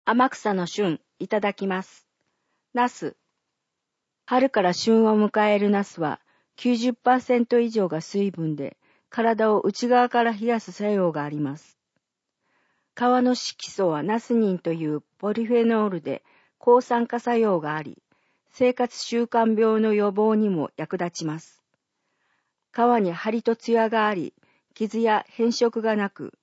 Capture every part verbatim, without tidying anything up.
天草の旬、いただきます。ナス。春から旬を迎えるナスは きゅうじゅっパーセント 以上が水分で、体を内側から冷やす作用があります。皮の色素はナスニンというポリフェノールで抗酸化作用があり、生活習慣病の予防にも役立ちます。皮に張りとツヤがあり、傷や変色がなく、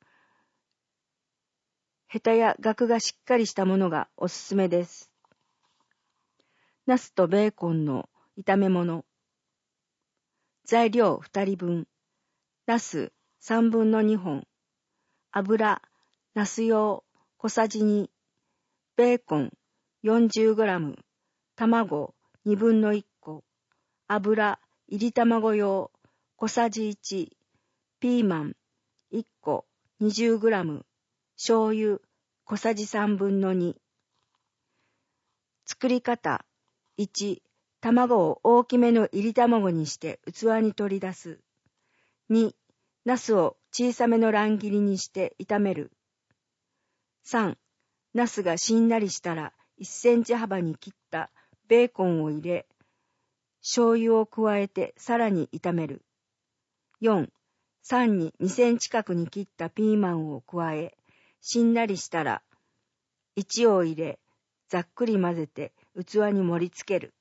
ヘタやガクがしっかりしたものがおすすめです。ナスとベーコンの炒め物。材料ふたりぶん。ナスさんぶんのにほん。油、ナス用小さじに。ベーコン よんじゅうグラム。卵にぶんのいっこ。油、いり卵用小さじいち。ピーマンいっこ にじゅうグラム。醤油小さじさんぶんのに。作り方。いち、卵を大きめのいり卵にして器に取り出す。に、ナスを小さめの乱切りにして炒める。さん、ナスがしんなりしたらいっセンチ幅に切ったベーコンを入れ、醤油を加えてさらに炒める。よん、さんににセンチ角に切ったピーマンを加え、しんなりしたらいちを入れ、ざっくり混ぜて器に盛り付ける。